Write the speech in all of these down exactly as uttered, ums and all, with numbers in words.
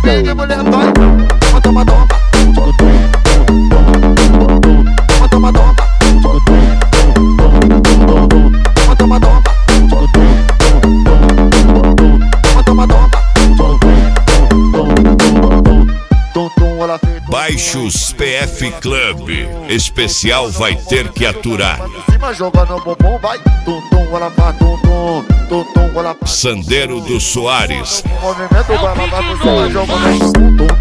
pique, mulher vai. Toma, toma, toma. Toma, toma, toma. Toma, toma, toma. Baixos P F Club, especial vai ter que aturar. Sandeiro do Soares. Movimento vai lá pra cima, jogando.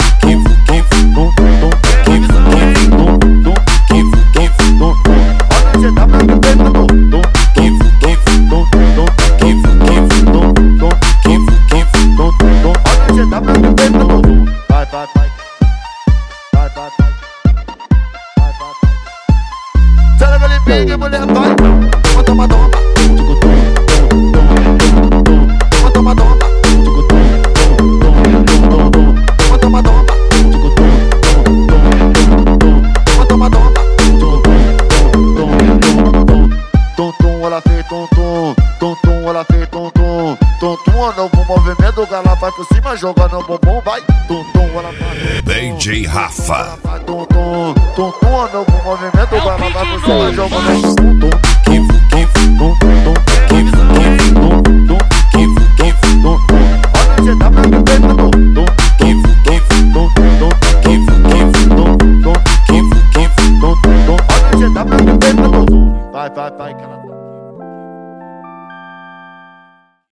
Vai, vai, vai. Vai, vai, vai. Vai, vai, vai. Será que ele pique, mulher vai? Toma, toma, toma. Toma, toma, toma. Toma, toma, toma. Toma, toma, toma. Tum, tum, ela fez tum, tum. Tum, tum, ela fez tum, tum. Tum, tum, anda pro movimento, ela vai por cima, jogando o bumbum, vai. Tum, tum, ela vai. D J Rafa. Tum, tum, tum, tum, anda pro movimento, ela vai por cima, jogando tum, tum. Olha, você tá pra me ver.